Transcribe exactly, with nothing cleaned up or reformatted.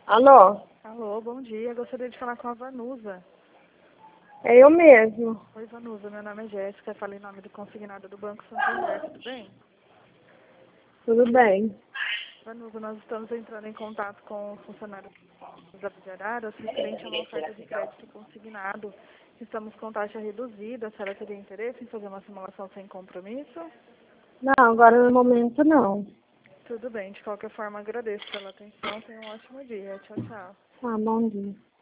Alô? Alô, bom dia. Gostaria de falar com a Vanusa. É eu mesmo. Oi, Vanusa. Meu nome é Jéssica. Falei em nome do consignado do Banco Santander. Tudo bem? Tudo bem. Vanusa, nós estamos entrando em contato com o funcionário da Arara referente a uma oferta de crédito consignado. Estamos com taxa reduzida. A senhora teria interesse em fazer uma simulação sem compromisso? Não, agora no momento não. Tudo bem. De qualquer forma, agradeço pela atenção. Tenha um ótimo dia. Tchau, tchau. Ah, bom dia.